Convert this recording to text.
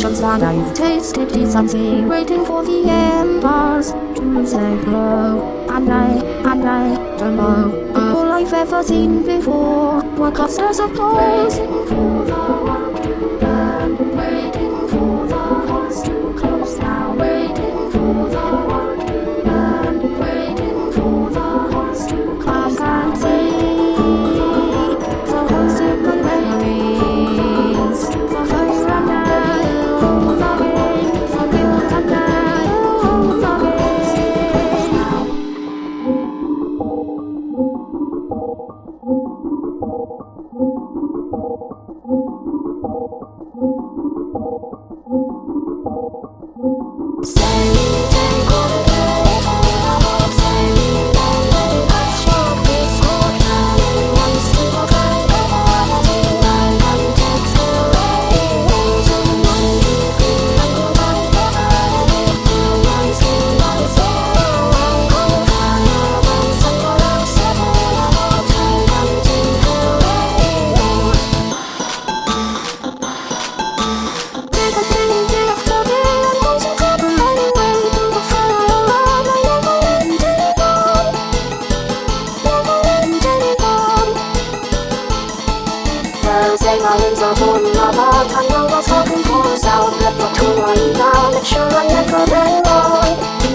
emotions that I've tasted decency, waiting for the embers to say hello. And I don't know all I've ever seen before were clusters of posing for the world to burn, waiting for the hearts to close now, waiting for the world to burn, waiting for the hearts to close. I can't see the whole simple memories, the fire and I, the rain, the guilt and I, the gaze now. Say my limbs are born apart, I know what's happened for us out. Left not to worry now, make sure I never been wrong.